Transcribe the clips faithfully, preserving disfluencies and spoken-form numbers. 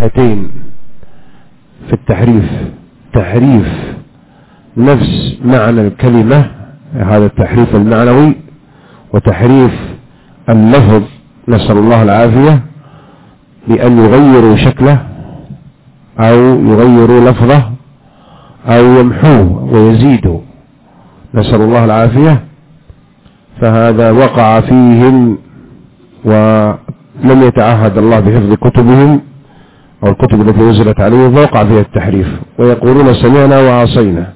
جهتين في التحريف: تحريف نفس معنى الكلمة، هذا التحريف المعنوي، وتحريف اللفظ، نسأل الله العافية، بأن يغيروا شكله أو يغيروا لفظه أو يمحوه ويزيدوا، نسأل الله العافية. فهذا وقع فيهم ولم يتعهد الله بحفظ كتبهم أو الكتب التي نزلت عليهم، فوقع فيها التحريف، ويقولون سمعنا وعصينا.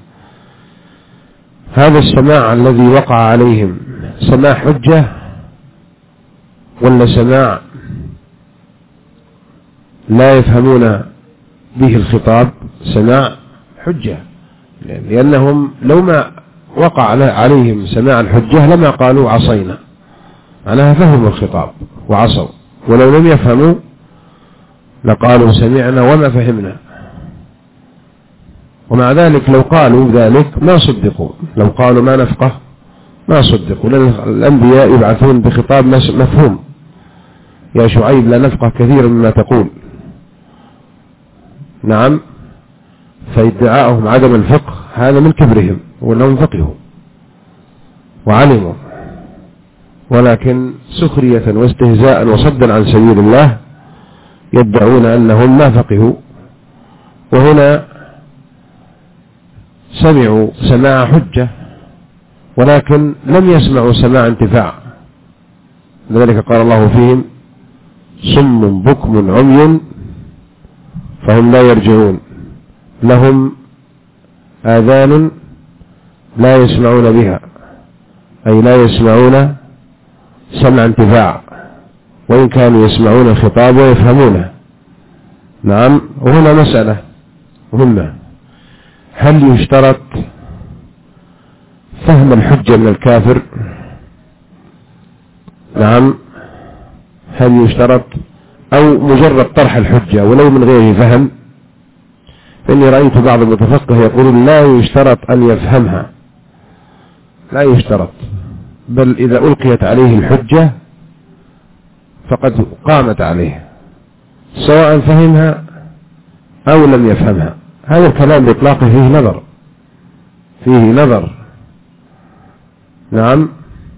هذا السماع الذي وقع عليهم سماع حجة ولا سماع لا يفهمون به الخطاب؟ سماع حجة، لأنهم لو ما وقع عليهم سماع الحجة لما قالوا عصينا، معناها فهموا الخطاب وعصوا، ولو لم يفهموا لقالوا سمعنا وما فهمنا. ومع ذلك لو قالوا ذلك ما صدقوا، لو قالوا ما نفقه ما صدقوا، لأن الأنبياء يبعثون بخطاب مفهوم: يا شعيب لا نفقه كثيرا مما تقول. نعم، فادعاءهم عدم الفقه هذا من كبرهم، وأنهم فقهوا وعلموا، ولكن سخرية واستهزاء وصدا عن سبيل الله يدعون أنهم ما فقهوا. وهنا سمعوا سماع حجة ولكن لم يسمعوا سماع انتفاع، لذلك قال الله فيهم: صم بكم عمي فهم لا يرجعون، لهم آذان لا يسمعون بها، أي لا يسمعون سمع انتفاع، وإن كانوا يسمعون الخطاب ويفهمونه. نعم. وهنا مسألة مهمة: هل يشترط فهم الحجة من الكافر؟ نعم، هل يشترط أو مجرد طرح الحجة ولو من غير فهم؟ فإني رأيت بعض المتفقه يقول لا يشترط أن يفهمها، لا يشترط، بل إذا ألقيت عليه الحجة فقد قامت عليه سواء فهمها أو لم يفهمها. هذا الكلام بإطلاقه فيه نظر، فيه نظر. نعم،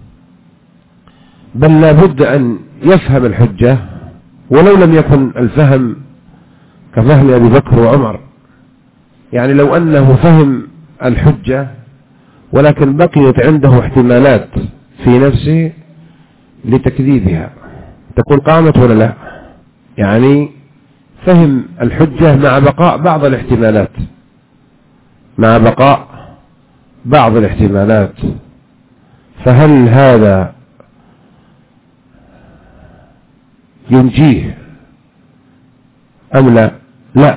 بل لا بد أن يفهم الحجة ولو لم يكن الفهم كفهم أبي بكر وعمر. يعني لو أنه فهم الحجة ولكن بقيت عنده احتمالات في نفسه لتكذيبها، تكون قامت ولا لا؟ يعني فهم الحجة مع بقاء بعض الاحتمالات، مع بقاء بعض الاحتمالات، فهل هذا ينجيه أم لا؟ لا،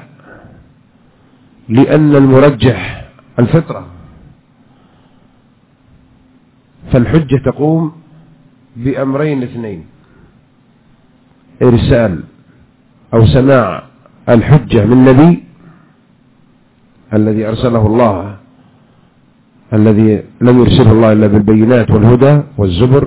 لأن المرجح الفطرة، فالحجة تقوم بأمرين اثنين: إرسال أو سماع الحجة من نبي الذي أرسله الله، الذي لم يرسله الله إلا بالبينات والهدى والزبر،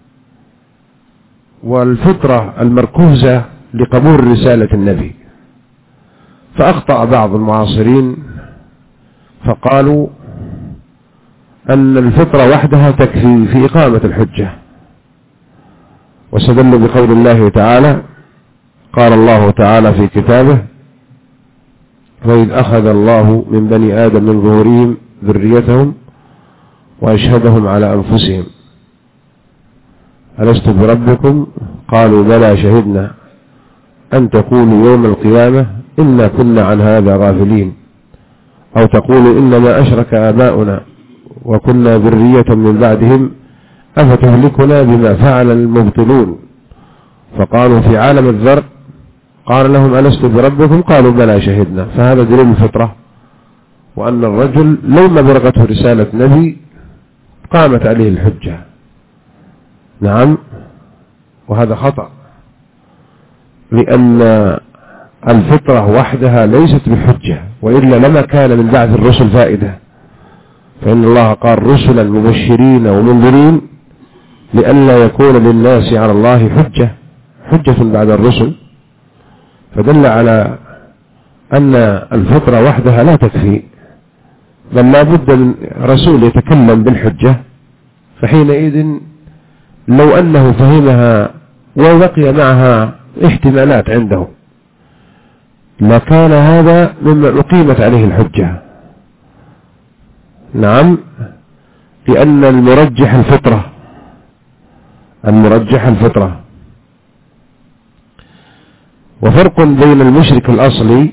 والفطرة المركوزة لقبول رسالة النبي. فأخطأ بعض المعاصرين فقالوا أن الفطرة وحدها تكفي في إقامة الحجة، واستدلوا بقول الله تعالى: قال الله تعالى في كتابه: وإذ أخذ الله من بني آدم من ظهورهم ذريتهم وأشهدهم على أنفسهم ألست بربكم قالوا بلى شهدنا أن تقولوا يوم القيامة إنا كنا عن هذا غافلين أو تقولوا إنما أشرك آباؤنا وكنا ذرية من بعدهم أفتهلكنا بما فعل المبطلون. فقالوا في عالم الذر قال لهم ألست بربكم قالوا بلى شهدنا. فهذا دليل الفطرة، وأن الرجل لو ما بلغته رسالة نبي قامت عليه الحجة. نعم، وهذا خطأ، لأن الفطرة وحدها ليست بحجة، وإلا لما كان من بعث الرسل فائدة. فإن الله قال رسلا مبشرين ومنذرين لئلا يكون للناس على الله حجة حجة بعد الرسل، فدل على أن الفطرة وحدها لا تكفي، بل لا بد من رسول يتكلم بالحجة، فحينئذ لو أنه فهمها وبقي معها احتمالات عنده لكان هذا مما أقيمت عليه الحجة. نعم، لأن المرجح الفطرة، المرجح الفطرة. وفرق بين المشرك الأصلي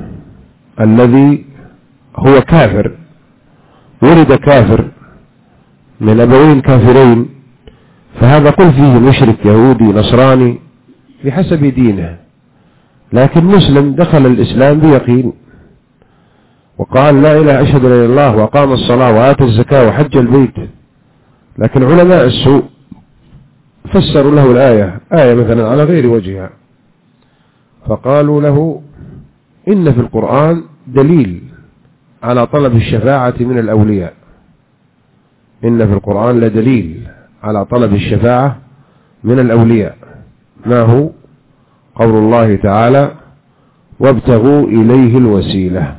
الذي هو كافر، ولد كافر من أبوين كافرين، فهذا قل فيه مشرك يهودي نصراني بحسب دينه، لكن مسلم دخل الإسلام بيقين وقال لا إله أشهد إلا الله وأقام الصلاة وآتى الزكاة وحج البيت، لكن علماء السوء فسروا له الآية آية مثلا على غير وجهها، فقالوا له إن في القرآن دليل على طلب الشفاعة من الأولياء، إن في القرآن لدليل على طلب الشفاعة من الأولياء. ما هو؟ قول الله تعالى وابتغوا إليه الوسيلة،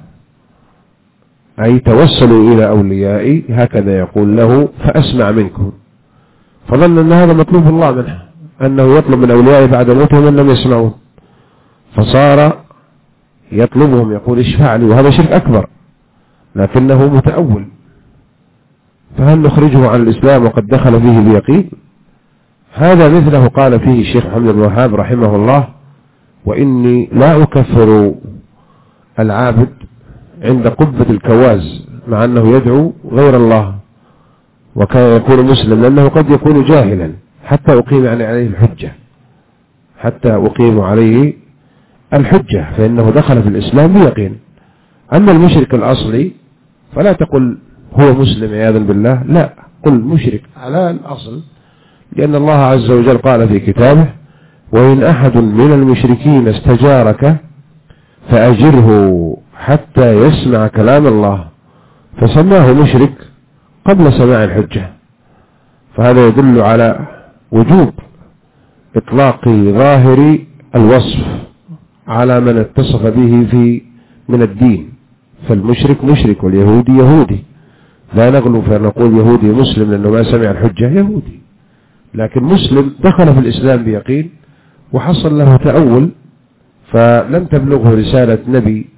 أي توسلوا إلى أوليائي، هكذا يقول له فأسمع منكم، فظن أن هذا مطلوب الله منه، أنه يطلب من أوليائه بعد موتهم أن لم يسمعون، فصار يطلبهم يقول اشفع لي، وهذا شرك أكبر لكنه متأول، فهل نخرجه عن الإسلام وقد دخل فيه بيقين؟ هذا مثله قال فيه الشيخ محمد بن الوهاب رحمه الله وإني لا أكفر العابد عند قبة الكواز مع أنه يدعو غير الله وكان يكون مسلم، لأنه قد يكون جاهلا حتى أقيم عليه الحجة، حتى أقيم عليه الحجة، فإنه دخل في الإسلام بيقين. أما المشرك الأصلي فلا تقل هو مسلم عياذا بالله، لا، قل مشرك على الأصل، لأن الله عز وجل قال في كتابه وإن أحد من المشركين استجارك فأجره حتى يسمع كلام الله، فسماه مشرك قبل سماع الحجة، فهذا يدل على وجوب إطلاق ظاهر الوصف على من اتصف به في من الدين، فالمشرك مشرك واليهودي يهودي، لا نغلو فنقول يهودي مسلم لأنه ما سمع الحجة يهودي، لكن مسلم دخل في الإسلام بيقين وحصل له تأول فلم تبلغه رسالة نبي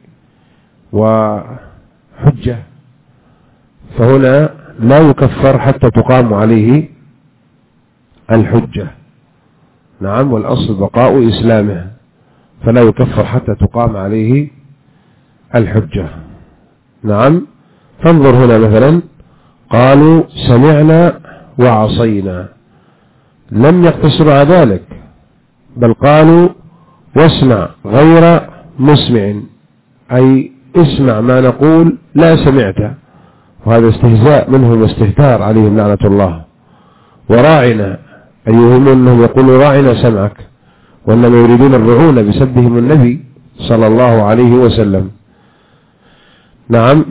وحجة، فهنا لا يكفر حتى تقام عليه الحجة. نعم، والأصل بقاء إسلامه، فلا يكفر حتى تقام عليه الحجة. نعم، فانظر هنا مثلا قالوا سمعنا وعصينا، لم يقتصروا على ذلك بل قالوا واسمع غير مسمع، أي اسمع ما نقول لا سمعت، وهذا استهزاء منهم واستهتار عليهم لعنة الله. وراعنا، أي يهم أنهم يقولوا راعنا سمعك، وأنهم يريدون الرعونة بسبهم النبي صلى الله عليه وسلم. نعم،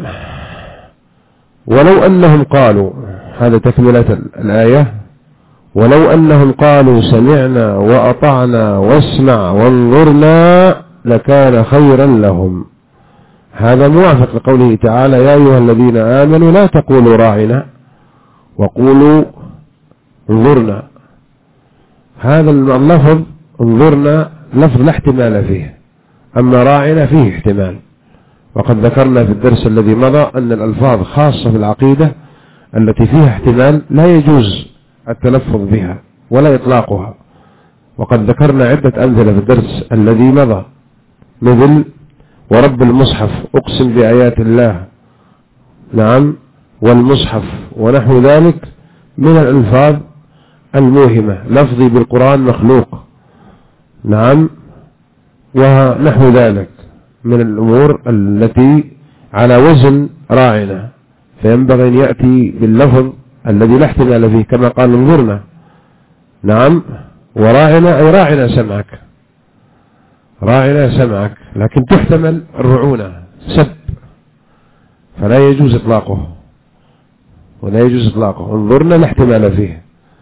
ولو أنهم قالوا، هذا تكملة الآية، ولو أنهم قالوا سمعنا وأطعنا واسمع وانظرنا لكان خيرا لهم، هذا موافق لقوله تعالى يا أيها الذين آمنوا لا تقولوا راعنا وقولوا انظرنا. هذا اللفظ انظرنا لفظ لا احتمال فيه، أما راعنا فيه احتمال، وقد ذكرنا في الدرس الذي مضى أن الألفاظ خاصة في العقيدة التي فيها احتمال لا يجوز التلفظ بها ولا إطلاقها، وقد ذكرنا عدة أمثلة في الدرس الذي مضى، مثل ورب المصحف أقسم بآيات الله، نعم، والمصحف ونحو ذلك من الألفاظ الموهمة، لفظي بالقرآن مخلوق، نعم، ونحو ذلك من الأمور التي على وزن راعنا، فينبغي أن يأتي باللفظ الذي لا احتمال فيه كما قال انظرنا. نعم، وراعنا أي راعنا سمعك، راعنا سمعك، لكن تحتمل الرعونة سب، فلا يجوز إطلاقه، ولا يجوز إطلاقه، انظرنا لا احتمال فيه،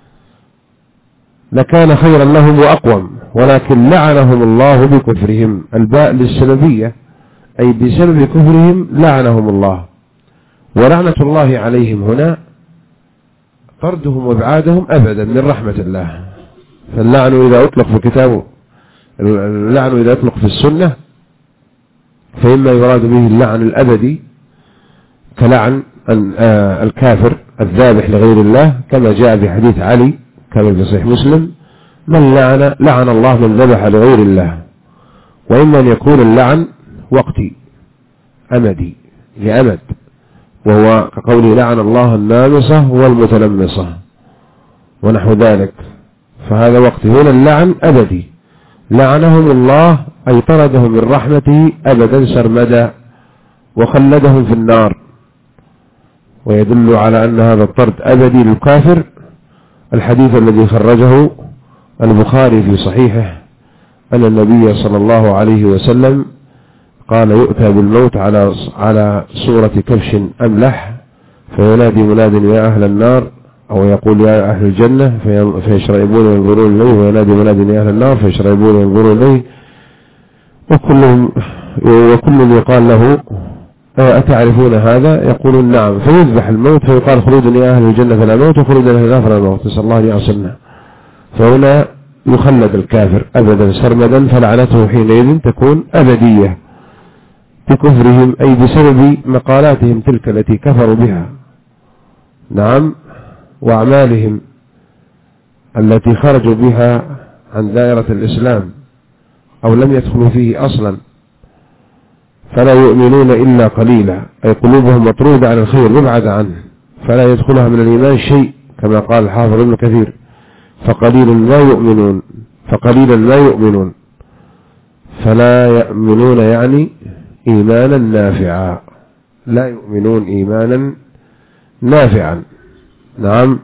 لكان خيرا لهم وأقوم، ولكن لعنهم الله بكفرهم، الباء للسببية أي بسبب كفرهم لعنهم الله، ولعنة الله عليهم هنا طردهم وابعادهم أبدا من رحمة الله. فاللعن إذا أطلق في كتابه، اللعن إذا أطلق في السنة فإما يراد به اللعن الأبدي كلعن الكافر الذابح لغير الله، كما جاء في حديث علي كما في صحيح مسلم: من لعن لعن الله من ذبح لغير الله. وإما أن يكون اللعن وقتي أمدي لأمد، وهو كقوله: لعن الله النامصة والمتلمصة ونحو ذلك، فهذا وقتي. هنا اللعن أبدي، لعنهم الله أي طردهم من رحمته أبدا سرمدا وخلدهم في النار. ويدل على أن هذا الطرد أبدي للكافر الحديث الذي خرجه البخاري في صحيحه أن النبي صلى الله عليه وسلم قال: يؤتى بالموت على على صورة كبش أملح، فينادي مناد: يا أهل النار، أو يقول: يا أهل الجنة، فيشرئبون وينظرون إليه، وينادي مناد: يا أهل النار، فيشرئبون وينظرون إليه، وكلهم وكل يقال له: أتعرفون هذا؟ يقولون: نعم. فيذبح الموت فيقال: خلود يا أهل الجنة فلا موت، وخلود أهل النار فلا موت، نسأل الله أن يعصمنا. فهنا يخلد الكافر أبدا سرمدا، فلعنته حينئذ تكون أبدية بكفرهم، أي بسبب مقالاتهم تلك التي كفروا بها، نعم، وأعمالهم التي خرجوا بها عن دائرة الإسلام أو لم يدخلوا فيه أصلا، فلا يؤمنون إلا قليلا، أي قلوبهم مطرودة عن الخير مبعد عنه، فلا يدخلها من الإيمان شيء، كما قال الحافظ ابن كثير: فقليل ما يؤمنون فقليلا ما يؤمنون فلا يؤمنون يعني إيمانا نافعا، لا يؤمنون إيمانا نافعا، نعم.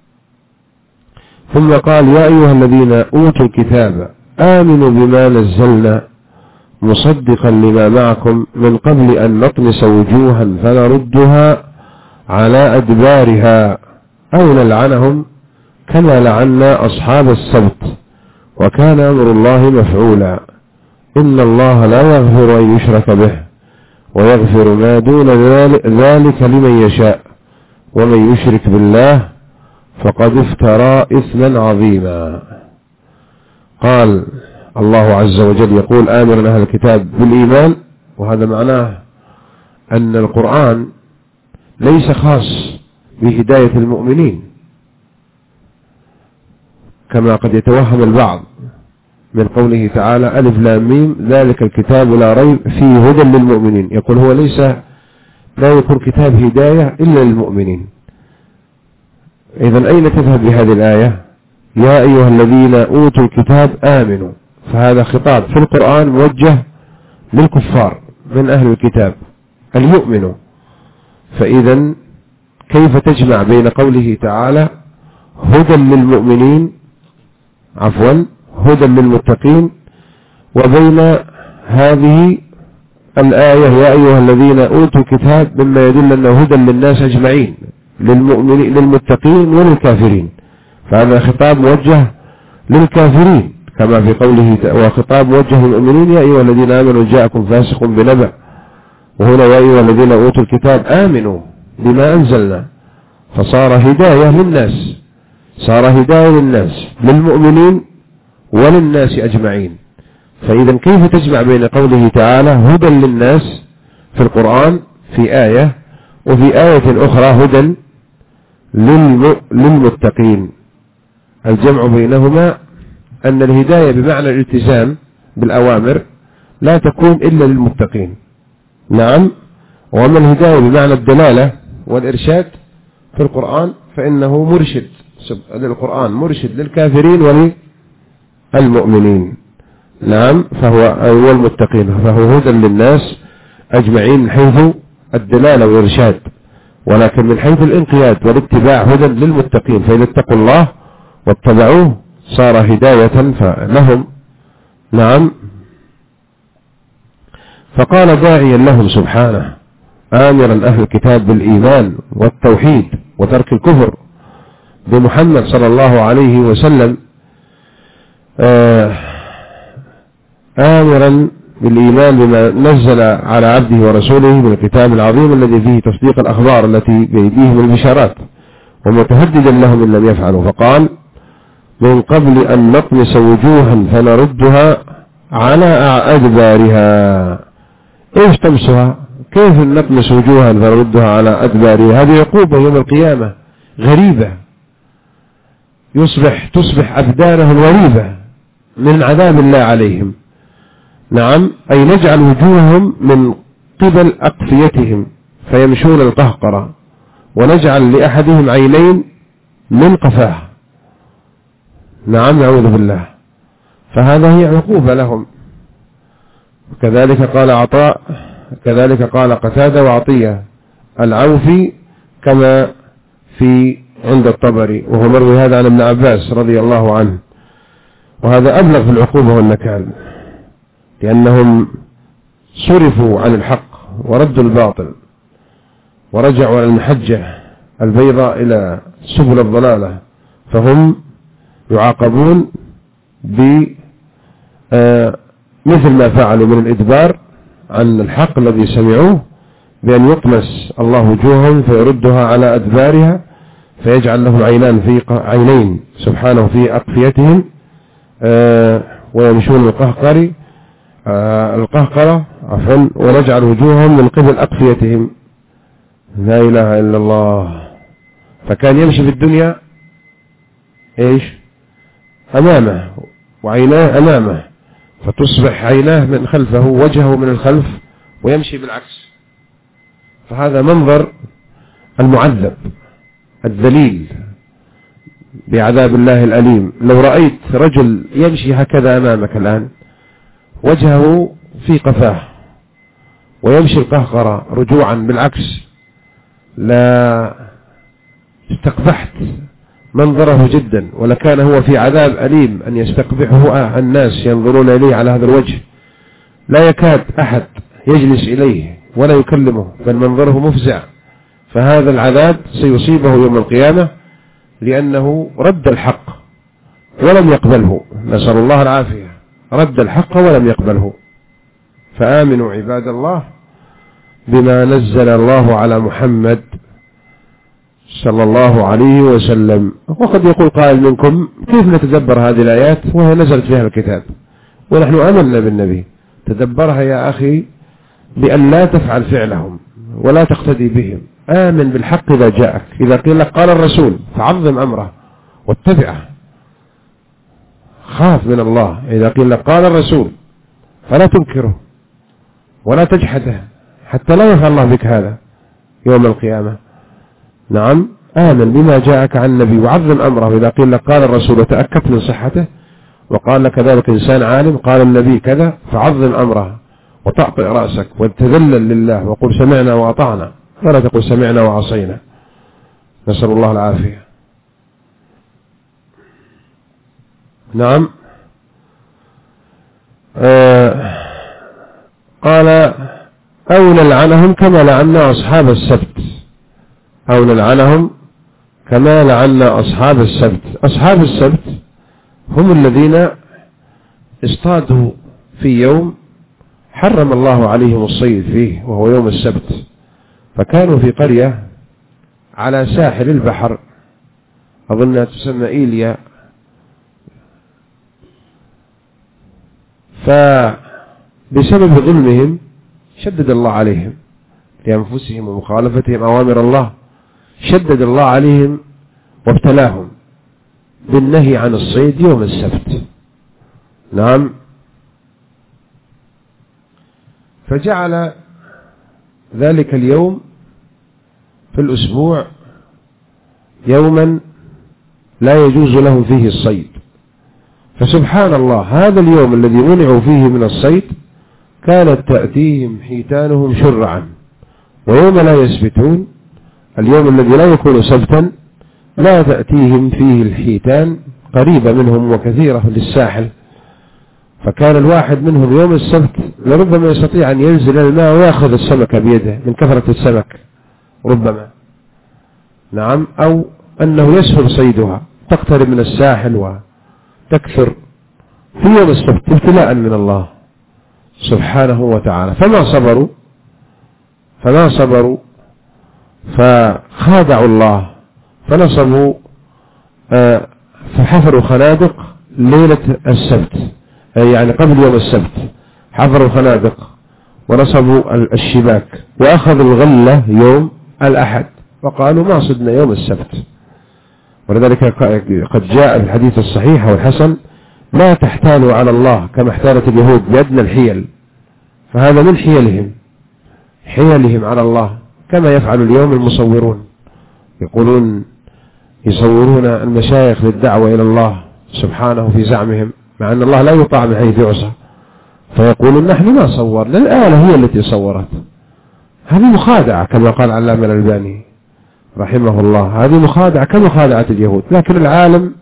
ثم قال: يا أيها الذين أوتوا الكتاب آمنوا بما نزلنا مصدقا لما معكم من قبل أن نطمس وجوها فنردها على أدبارها أو نلعنهم كما لعنا أصحاب السبت وكان أمر الله مفعولا. إن الله لا يغفر أن يشرك به ويغفر ما دون ذلك لمن يشاء، ومن يشرك بالله فقد افترى إثما عظيما. قال الله عز وجل يقول آمرا أهل الكتاب بالإيمان، وهذا معناه أن القرآن ليس خاص بهداية المؤمنين كما قد يتوهم البعض من قوله تعالى: ألف لام ميم ذلك الكتاب لا ريب فيه هدى للمؤمنين. يقول هو ليس لا يكون كتاب هداية إلا للمؤمنين. إذن أين تذهب بهذه الآية؟ يا أيها الذين أوتوا الكتاب آمنوا، فهذا خطاب في القرآن موجه للكفار من أهل الكتاب أن يؤمنوا. فإذا كيف تجمع بين قوله تعالى هدى للمؤمنين عفوا هدى للمتقين وبين هذه الآية يا أيها الذين أوتوا الكتاب، مما يدل أنه هدى للناس أجمعين، للمؤمنين للمتقين وللكافرين؟ فهذا خطاب موجه للكافرين كما في قوله، وخطاب موجه للمؤمنين: يا أيها الذين آمنوا جاءكم فاسق بنبأ. وهنا يا أيها الذين أوتوا الكتاب آمنوا بما أنزلنا، فصار هداية للناس، صار هداية للناس للمؤمنين وللناس أجمعين. فإذا كيف تجمع بين قوله تعالى هدى للناس في القرآن في آية، وفي آية أخرى هدى للمتقين؟ الجمع بينهما أن الهداية بمعنى الالتزام بالأوامر لا تكون إلا للمتقين، نعم. وأما الهداية بمعنى الدلالة والإرشاد في القرآن فإنه مرشد للقرآن، مرشد للكافرين وللمؤمنين، نعم، فهو هو المتقين، فهو هدى للناس أجمعين من حيث الدلالة والإرشاد، ولكن من حيث الانقياد والاتباع هدى للمتقين، فإذا اتقوا الله واتبعوه صار هداية لهم، نعم. فقال داعيا لهم سبحانه آمرا أهل الكتاب بالإيمان والتوحيد وترك الكفر بمحمد صلى الله عليه وسلم، آمرا بالإيمان بما نزل على عبده ورسوله من الكتاب العظيم الذي فيه تصديق الأخبار التي بأيديهم البشارات، ومتهددا لهم إن لم يفعلوا، فقال: من قبل أن نطمس وجوها فنردها على أدبارها. إيش تمسها؟ كيف نطمس وجوها فنردها على أدبارها؟ هذه عقوبة يوم القيامة غريبة، يصبح تصبح أبدانهم غريبة من عذاب الله عليهم. نعم، أي نجعل وجوههم من قبل أقفيتهم فيمشون القهقرة، ونجعل لأحدهم عينين من قفاه. نعم، نعوذ بالله. فهذا هي عقوبة لهم. كذلك قال عطاء، كذلك قال قتادة وعطية العوفي كما في عند الطبري، وهو مروي هذا عن ابن عباس رضي الله عنه. وهذا أبلغ في العقوبة والنكال، لأنهم صرفوا عن الحق وردوا الباطل ورجعوا على المحجة البيضاء إلى سبل الضلالة، فهم يعاقبون بمثل ما فعلوا من الإدبار عن الحق الذي سمعوه، بأن يطمس الله وجوههم فيردها على أدبارها، فيجعل لهم عينان في عينين سبحانه في أقفيتهم، ويمشون القهقر القهقرة عفوا، ونجعل وجوههم من قبل أقفيتهم. لا إله إلا الله. فكان يمشي في الدنيا إيش؟ أمامه، وعيناه أمامه، فتصبح عيناه من خلفه، وجهه من الخلف، ويمشي بالعكس. فهذا منظر المعذب الذليل بعذاب الله الأليم. لو رأيت رجل يمشي هكذا أمامك الآن، وجهه في قفاه، ويمشي القهقرة رجوعا بالعكس، لا استقبحت منظره جدا، ولكان هو في عذاب أليم أن يستقبحه الناس ينظرون إليه على هذا الوجه، لا يكاد أحد يجلس إليه ولا يكلمه، بل منظره مفزع. فهذا العذاب سيصيبه يوم القيامة لأنه رد الحق ولم يقبله، نسأل الله العافية، رد الحق ولم يقبله. فآمنوا عباد الله بما نزل الله على محمد صلى الله عليه وسلم. وقد يقول قائل منكم: كيف نتدبر هذه الآيات وهي نزلت فيها الكتاب ونحن آمنا بالنبي؟ تدبرها يا أخي بأن لا تفعل فعلهم ولا تقتدي بهم. آمن بالحق إذا جاءك، إذا قيل لك قال الرسول فعظم أمره واتبعه، خاف من الله. إذا قيل لك قال الرسول فلا تنكره ولا تجحده، حتى لا يفعل الله بك هذا يوم القيامة. نعم، آمن بما جاءك عن النبي وعظم أمره. إذا قيل لك قال الرسول وتأكدت من صحته، وقال لك ذلك إنسان عالم قال النبي كذا، فعظم أمره وتعطئ رأسك وتذلل لله وقل سمعنا وأطعنا، ولا تقل سمعنا وعصينا، نسأل الله العافية. نعم. آه قال: أو نلعنهم كما لعنا أصحاب السبت، أو نلعنهم كما لعنا أصحاب السبت. أصحاب السبت هم الذين اصطادوا في يوم حرم الله عليهم الصيد فيه، وهو يوم السبت، فكانوا في قرية على ساحل البحر، أظنها تسمى إيليا، فبسبب ظلمهم شدد الله عليهم لأنفسهم ومخالفتهم أوامر الله، شدد الله عليهم وابتلاهم بالنهي عن الصيد يوم السبت. نعم. فجعل ذلك اليوم في الأسبوع يوما لا يجوز لهم فيه الصيد. فسبحان الله، هذا اليوم الذي منعوا فيه من الصيد كانت تأتيهم حيتانهم شرعا، ويوم لا يسبتون، اليوم الذي لا يكون سبتا، لا تأتيهم فيه الحيتان، قريبة منهم وكثيرة للساحل. فكان الواحد منهم يوم السبت لربما يستطيع أن ينزل الماء ويأخذ السمكة بيده من كثرة السمك ربما. نعم. أو أنه يسهل صيدها، تقترب من الساحل وتكثر في يوم السبت ابتلاء من الله سبحانه وتعالى، فما صبروا فما صبروا فخادعوا الله، فنصبوا آه فحفروا خنادق ليلة السبت، يعني قبل يوم السبت حفروا خنادق ونصبوا الشباك، وأخذوا الغلة يوم الأحد، وقالوا ما صدنا يوم السبت. ولذلك قد جاء في الحديث الصحيح والحسن: لا تحتالوا على الله كما احتالت اليهود بأدنى الحيل. فهذا من حيلهم حيلهم على الله، كما يفعل اليوم المصورون، يقولون يصورون المشايخ للدعوة إلى الله سبحانه في زعمهم، مع أن الله لا يطاع من حيث يعصى، فيقولون نحن ما صورنا، الآلة هي التي صورت. هذه مخادعة كما قال علامة الألباني رحمه الله، هذه مخادعة كمخادعة اليهود. لكن العالم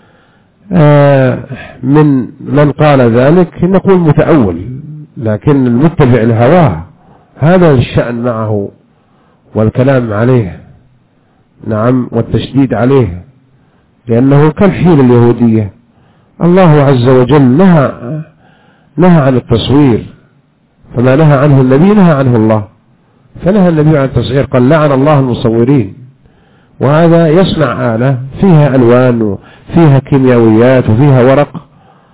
من من قال ذلك نقول متأول، لكن المتبع لهواه هذا الشأن معه والكلام عليه، نعم، والتشديد عليه، لأنه كالحيل اليهودية. الله عز وجل نهى نهى عن التصوير، فما نهى عنه النبي نهى عنه الله، فنهى النبي عن التصوير، قال لعن الله المصورين. وهذا يصنع آلة فيها ألوان وفيها كيميائيات وفيها ورق،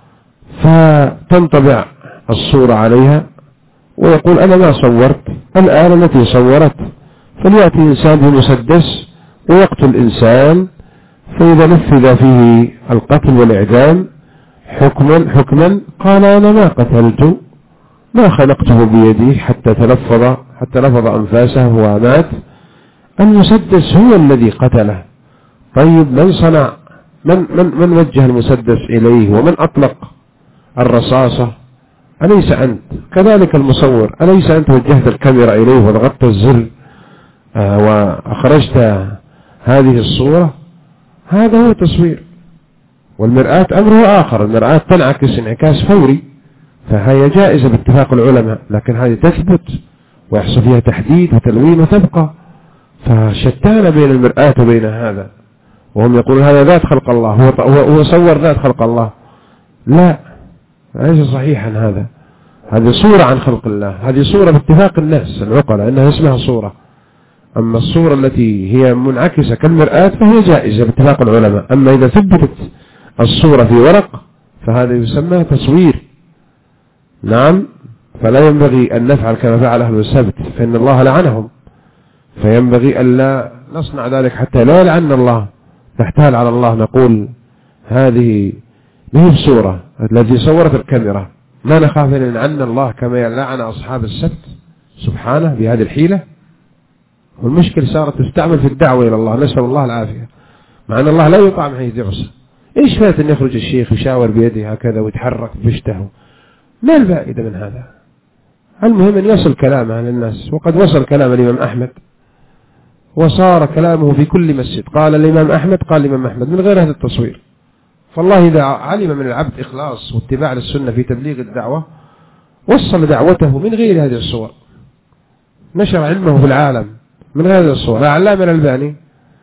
فتنطبع الصورة عليها ويقول أنا ما صورت، الآلة التي صورت. فليأتي إنسان بمسدس ويقتل إنسان، فإذا نفذ فيه القتل والإعدام حكما حكما قال أنا ما قتلت، ما خلقته بيدي حتى تلفظ حتى لفظ أنفاسه ومات، المسدس هو الذي قتله. طيب من صنع من من من وجه المسدس إليه ومن أطلق الرصاصة؟ أليس أنت؟ كذلك المصور، أليس أنت وجهت الكاميرا إليه وضغطت الزر آه وأخرجت هذه الصورة؟ هذا هو تصوير. والمرآة أمره آخر، المرآة تنعكس انعكاس فوري، فهي جائزة باتفاق العلماء، لكن هذه تثبت ويحصل فيها تحديد وتلوين وتبقى. فشتان بين المرآة وبين هذا، وهم يقولون هذا ذات خلق الله، هو هو صور ذات خلق الله. لا، ليس صحيحا هذا، هذه صورة عن خلق الله، هذه صورة باتفاق الناس العقلاء أنها اسمها صورة. أما الصورة التي هي منعكسة كالمرآة فهي جائزة باتفاق العلماء. أما إذا ثبتت الصورة في ورق فهذا يسمى تصوير. نعم، فلا ينبغي أن نفعل كما فعل أهل السبت، فإن الله لعنهم، فينبغي ألا نصنع ذلك حتى لا يلعن الله، نحتال على الله، نقول هذه هي الصورة التي صورت الكاميرا، ما نخاف أن نلعن الله كما لعن أصحاب السبت سبحانه بهذه الحيلة. والمشكلة صارت تستعمل في الدعوة إلى الله، نسأل الله العافية، مع أن الله لا يطاع من حيث يعصى. إيش فات أن يخرج الشيخ يشاور بيده هكذا ويتحرك بشته؟ ما الفائدة من هذا؟ المهم أن يصل كلامه للناس، وقد وصل كلام الإمام أحمد وصار كلامه في كل مسجد. قال الإمام أحمد قال الإمام أحمد من غير هذا التصوير. فالله إذا علم من العبد إخلاص واتباع للسنة في تبليغ الدعوة وصل دعوته من غير هذه الصور، نشر علمه في العالم من غير هذه الصور. علامة الألباني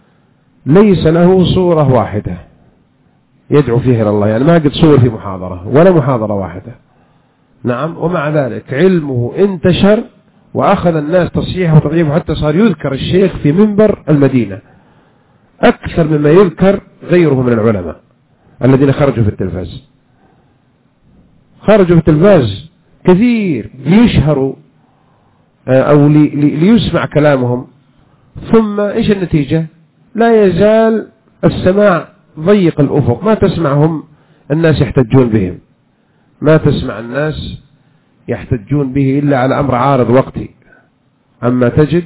ليس له صورة واحدة يدعو فيها إلى الله، يعني ما قد صور في محاضرة ولا محاضرة واحدة. نعم، ومع ذلك علمه انتشر وأخذ الناس تصحيحه وتضعيفه، حتى صار يذكر الشيخ في منبر المدينة أكثر مما يذكر غيره من العلماء الذين خرجوا في التلفاز. خرجوا في التلفاز كثير ليشهروا أو لي ليسمع كلامهم، ثم إيش النتيجة؟ لا يزال السماع ضيق الأفق، ما تسمعهم الناس يحتجون بهم، ما تسمع الناس يحتجون به إلا على أمر عارض وقتي. أما تجد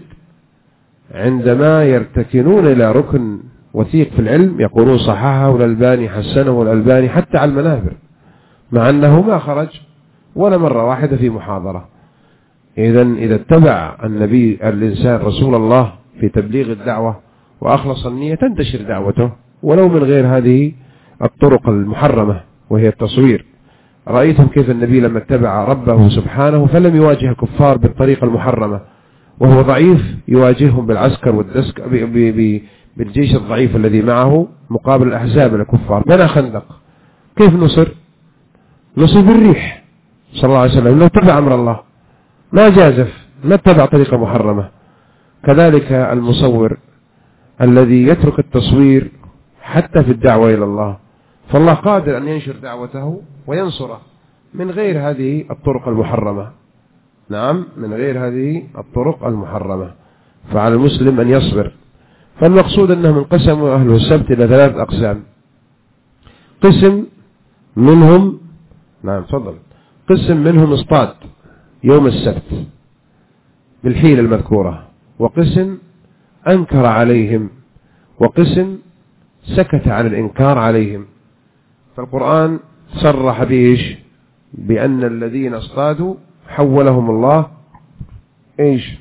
عندما يرتكنون إلى ركن وثيق في العلم يقولون صححه والألباني حسنه والألباني حتى على المنابر، مع أنه ما خرج ولا مرة واحدة في محاضرة. إذن إذا اتبع النبي الإنسان رسول الله في تبليغ الدعوة وأخلص النية تنتشر دعوته ولو من غير هذه الطرق المحرمة وهي التصوير. رأيتم كيف النبي لما اتبع ربه سبحانه فلم يواجه الكفار بالطريقة المحرمة، وهو ضعيف يواجههم بالعسكر والدسك بالجيش الضعيف الذي معه مقابل الأحزاب الكفار. بنى خندق، كيف نصر؟ نصر بالريح، صلى الله عليه وسلم، لو اتبع أمر الله ما جازف، ما اتبع طريقة محرمة. كذلك المصور الذي يترك التصوير حتى في الدعوة إلى الله، فالله قادر أن ينشر دعوته وينصره من غير هذه الطرق المحرمة. نعم، من غير هذه الطرق المحرمة. فعلى المسلم أن يصبر. فالمقصود أنهم انقسموا أهل السبت إلى ثلاث أقسام. قسم منهم نعم تفضل قسم منهم اصطاد يوم السبت بالحيلة المذكورة، وقسم أنكر عليهم، وقسم سكت عن الإنكار عليهم. فالقرآن صرح بإيش؟ بأن الذين اصطادوا حولهم الله إيش؟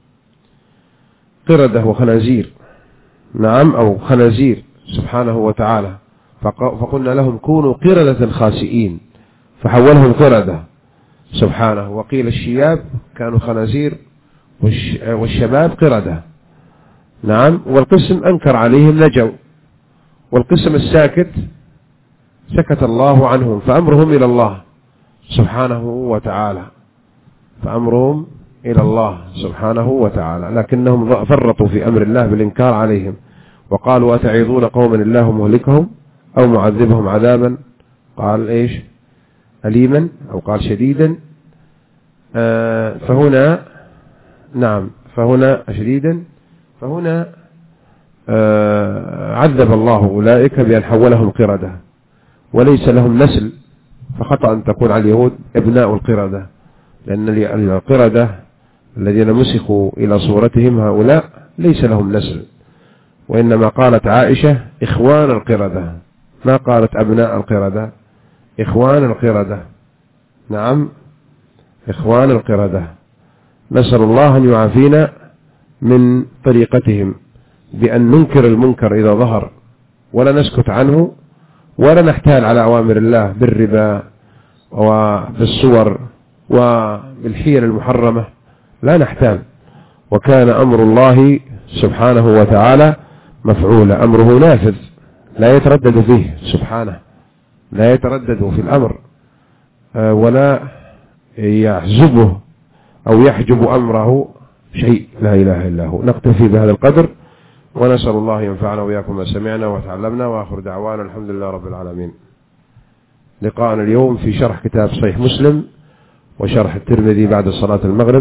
قردة وخنازير. نعم، أو خنازير سبحانه وتعالى. فقلنا لهم كونوا قردة خاسئين، فحولهم قردة سبحانه. وقيل الشياب كانوا خنازير والشباب قردة. نعم. والقسم أنكر عليهم نجوا، والقسم الساكت سكت الله عنهم، فأمرهم إلى الله سبحانه وتعالى، فأمرهم إلى الله سبحانه وتعالى. لكنهم فرطوا في أمر الله بالإنكار عليهم، وقالوا أتعظون قوما الله مهلكهم أو معذبهم عذابا قال إيش أليما أو قال شديدا. آه فهنا نعم فهنا شديدا فهنا آه عذب الله أولئك بأن حولهم قردة وليس لهم نسل، فخطأ أن تكون على اليهود ابناء القردة، لأن القردة الذين مسخوا إلى صورتهم هؤلاء ليس لهم نسل، وإنما قالت عائشة إخوان القردة، ما قالت أبناء القردة، إخوان القردة. نعم، إخوان القردة. نسأل الله أن يعافينا من طريقتهم بأن ننكر المنكر إذا ظهر ولا نسكت عنه، ولا نحتال على أوامر الله بالربا وبالصور وبالحيل المحرمة، لا نحتال. وكان أمر الله سبحانه وتعالى مفعولا، أمره نافذ لا يتردد فيه سبحانه، لا يتردد في الأمر ولا يحجبه أو يحجب أمره شيء، لا إله إلا هو. نقتفي بهذا القدر، ونسأل الله ينفعنا وإياكم ما سمعنا وتعلمنا، وآخر دعوانا الحمد لله رب العالمين. لقاءنا اليوم في شرح كتاب صحيح مسلم وشرح الترمذي بعد صلاة المغرب.